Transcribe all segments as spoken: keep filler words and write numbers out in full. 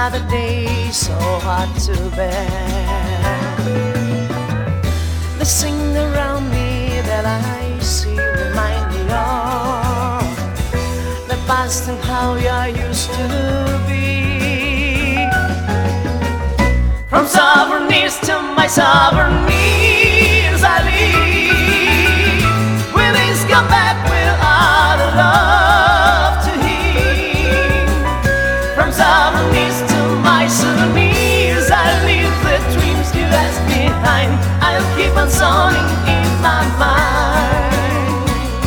Another day so hard to bear. The scene around me that I see remind me of the past and how I used to be. From sovereign east to my sovereign knees I leave. Will these come back without a love to heal? From sovereign east to my southern knees I leave the dreams you left behind. I'll keep on songing in my mind.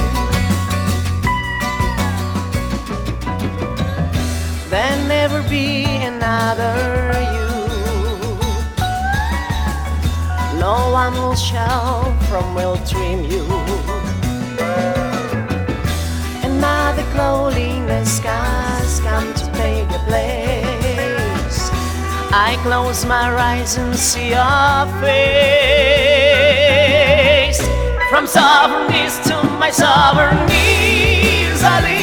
There'll never be another you. No one will shout from will dream you. Another cloud in the skies come to take a place. I close my eyes and see your face. From sovereign east to my sovereign knees I leave.